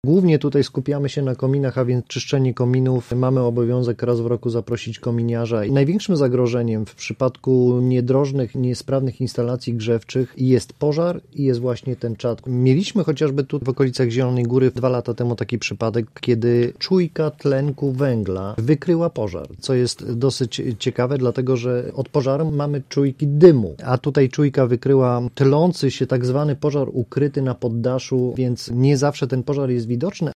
Głównie tutaj skupiamy się na kominach, a więc czyszczenie kominów. Mamy obowiązek raz w roku zaprosić kominiarza. I największym zagrożeniem w przypadku niedrożnych, niesprawnych instalacji grzewczych jest pożar i jest właśnie ten czad. Mieliśmy chociażby tu w okolicach Zielonej Góry 2 lata temu taki przypadek, kiedy czujka tlenku węgla wykryła pożar, co jest dosyć ciekawe, dlatego że od pożaru mamy czujki dymu, a tutaj czujka wykryła tlący się tak zwany pożar ukryty na poddaszu, więc nie zawsze ten pożar jest widoczny,